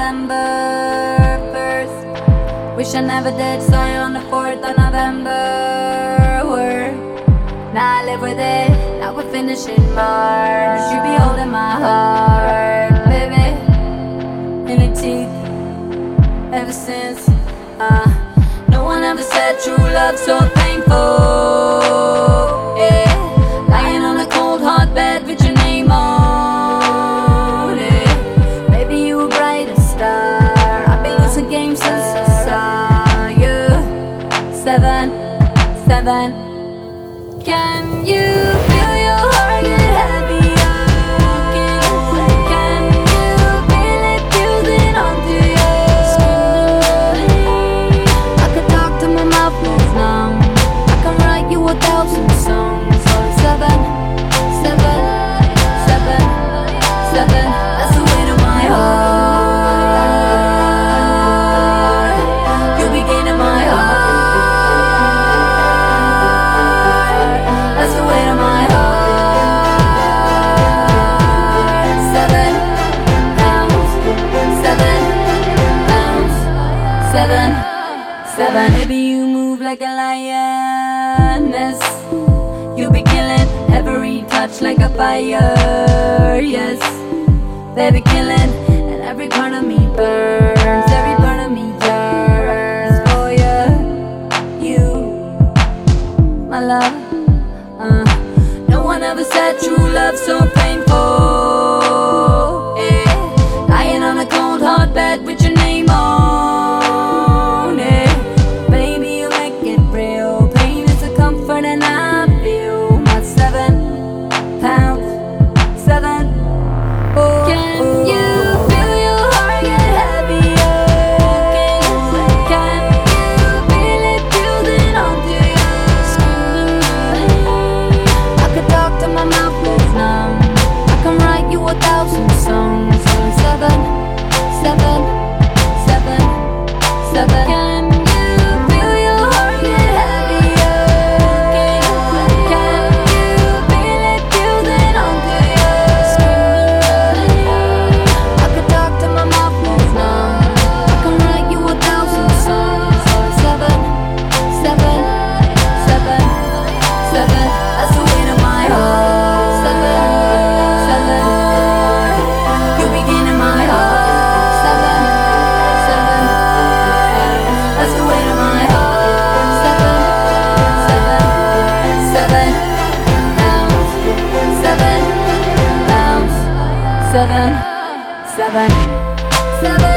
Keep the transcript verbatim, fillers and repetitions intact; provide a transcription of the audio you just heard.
November first. Wish I never did, saw you on the fourth of November. Word. Now I live with it, now we're finishing March. You be holding my heart, baby, in the teeth. Ever since, uh, no one ever said true love so painful. Yeah, lying on a cold hot bed with your name on it. Maybe you were bright as star. I've been losing games since I saw you. Seven, seven. Can you feel your heart get heavier? Can, can you feel it fusing onto you? I could talk till my mouth moves numb. I can write you a thousand songs. Seven, seven, seven, seven. That's the weight of my heart. You begin in my heart. That's the weight of my heart. Seven pounds, seven pounds, seven, seven. Baby, you move like a lioness. You be killing every touch like a fire. Yes, baby, killing, and every part of me burns. Every part of me yearns for you, you, my love. Uh, no one ever said true love so painful. Yeah, lying on a cold hot bed with your name on it. Baby, you make it real. Pain is a comfort and I feel my seven pounds, seven. Oh, can you feel your heart get heavier? Can, can you feel it fusing onto you? I could talk till my mouth moves numb. I can write you a thousand songs. Seven, seven, seven, seven. Can you feel your heart get heavier? Can, can you feel it fusing onto you? I could talk till my mouth moves numb. I can write you a thousand songs. Seven, seven, seven, seven. That's the weight of my heart. Seven, seven. You begin in my heart. Seven, seven. That's the weight of my heart. Seven, seven, seven pounds. Seven pounds. Seven, seven, seven.